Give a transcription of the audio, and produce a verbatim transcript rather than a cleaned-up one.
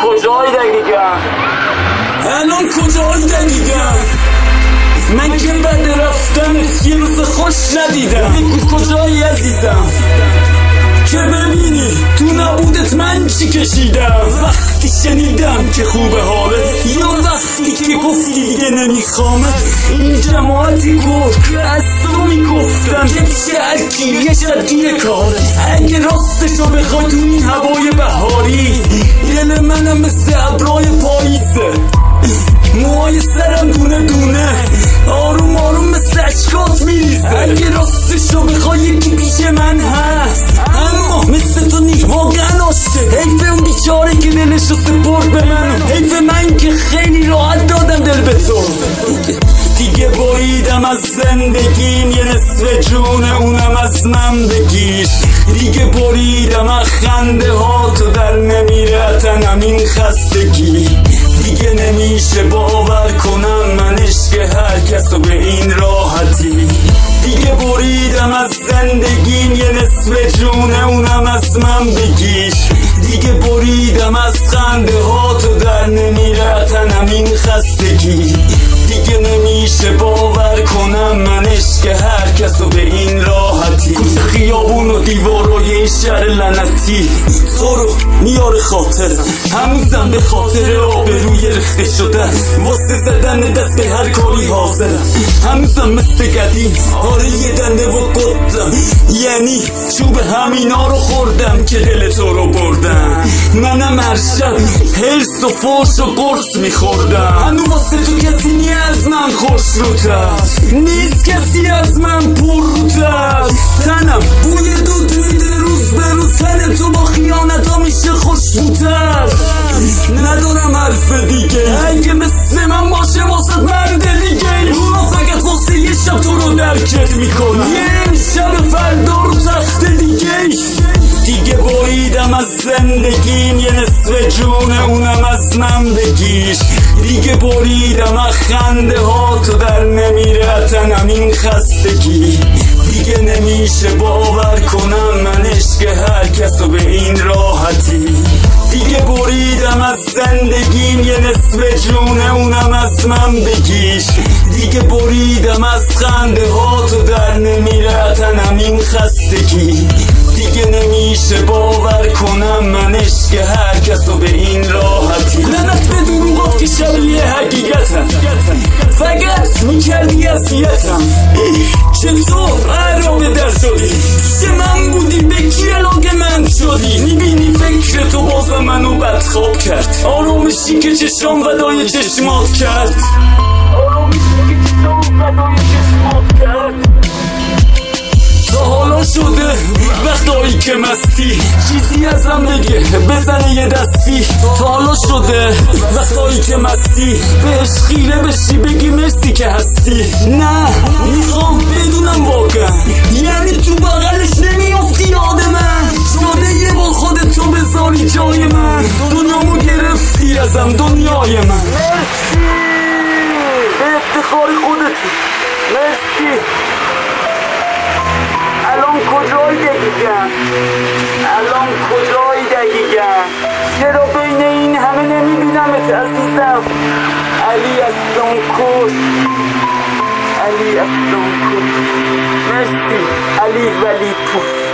کجایی دقیقا؟ الان کجایی دقیقا؟ من که بعد رفتنت یه روز خوش ندیدم. بگو کجایی عزیزم که ببینی تو نبودت من چی کشیدم. وقتی شنیدم که خوبه حالت، یا وقتی که گفتی دیگه نمیخوامت. این جماعتی گفت از تو میگفتن که پیش هرکی یه شدگی کارت. اگه راستشو بخوای تو این هوای بهاری، دل منم مثل ابرای پاییزه، موهای سرم دونه دونه آروم آروم مثل اشکات میریزه. اگه راستشو بخوای یکی پیش من هست، اما مثل تو نیست واقعا عاشق. حیف اون بیچاره که دلشو سپرد به من، حیف من که خیلی راحت دادم دل به تو. دیگه بریدم از زندگیم یه نصف جون، اونم از من بگیر. دیگه بریدم از خنده ها تو در نمیره تنم این خستگی. دیگه نمیشه باور کنم من عشق هر کسو به این راحتی. دیگه بریدم از زندگیم یه نصف جون، اونم از من بگیر. دیگه بریدم از خنده ها تو در نمیره تنم این خستگی. دیگه نمیشه باور کنم من عشق هر کسو به این راحتی. کوچه خیابون و دیوارای این شهر لعنتی تو رو میاره خاطرم، هنوزم به خاطر آبروی رخته شدن واسه زدن دست به هر کاری حاضرم. هنوزم مثل قدیم آره یه دنده و قدم، یعنی چوب همینا رو خوردم که دل تو رو بردم. منم هر شب حرص و فوش و قرص میخوردم. هنو واسه تو کسی نیه از من خوش روتر، نیست کسی از من پر روتر. تنم بوی دود میده روز به روز، تن تو با خیانت ها میشه خوشبوتر. ندارم حرف دیگه، اگه مثل من باشه واسه مرد دیگه، اونا فقط واسه یه شب تو رو درکت میکنم، یه شب فردا رو تخت دیگه. دیگه بریدم از زندگیم یه نصف جون، اونم از من بگیر. دیگه بریدم از خنده ها تو در نمیره تنم این خستگی. دیگه نمیشه باور کنم من عشق هر کسو به این راحتی. دیگه بریدم از زندگیم یه نصف جون، اونم از من بگیر. دیگه بریدم از خنده ها تو در نمیره تنم این خستگی. دیگه نمیشه باور کنم من عشق هر کسو به این راحتی. لعنت به دروغات که شبیه حقیقتم، فقط میکردی اذیتم. چطور آرام در شدی چه من بودی به کی علاقه من شدی؟ میبینی فکر تو بازم منو بدخواب کرد، آرامشی که چشام ودای چشمات کرد، آرامشی که چشام ودای چشمات کرد. تا حالا شده وقتایی که مستی چیزی ازم بگه بزنه یه دستی. تا حالا شده وقتایی که مستی بهش خیره بشی بگی مرسی که هستی. نه میخوام بدونم واقعا، یعنی تو بغلش نمیافتی یاد من؟ شده یه بار خودتو بذاری جای من، دنیامو گرفتی ازم دنیای من. مرسی به افتخار خودتی، مرسی. الان کجایی دقیقا؟ الان کجایی دقیقا؟ چرا بین این همه نمیبینمت عزیزم؟ علی اسلام کش، علی اسلام کش. مرسی علی ولی پور.